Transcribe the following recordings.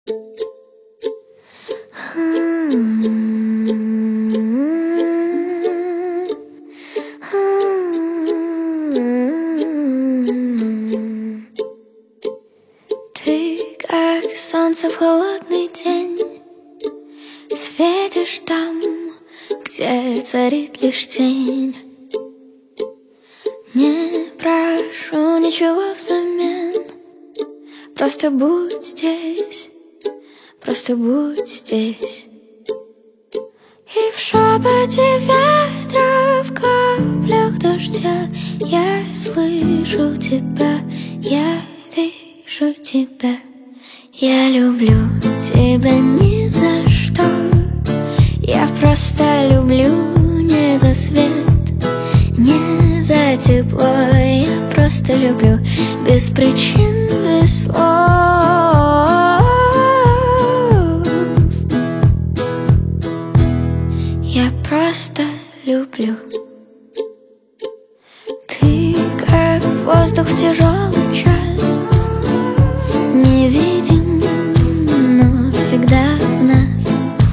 Ты, как солнце в холодный день, светишь там, где царит лишь тень. Не прошу ничего взамен, просто будь здесь, просто будь здесь. И в шепоте ветра, в каплях дождя я слышу тебя, я вижу тебя. Я люблю тебя ни за что, я просто люблю не за свет, не за тепло. Я просто люблю без причин, без слов. Я просто люблю. Ты как воздух в тяжелый час, невидим, но всегда в нас.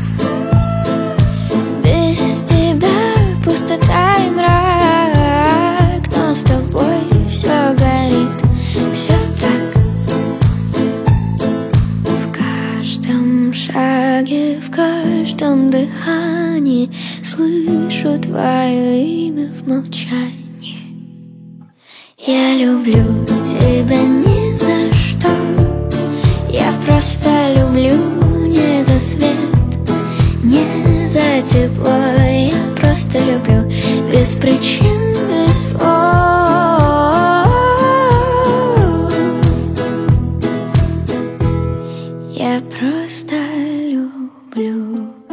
Без тебя пустота и мрак, но с тобой все горит, все так. В каждом шаге, в каждом дыхании слышу твое имя в молчании. Я люблю тебя ни за что, я просто люблю не за свет, не за тепло. Я просто люблю без причин, без слов. Я просто люблю.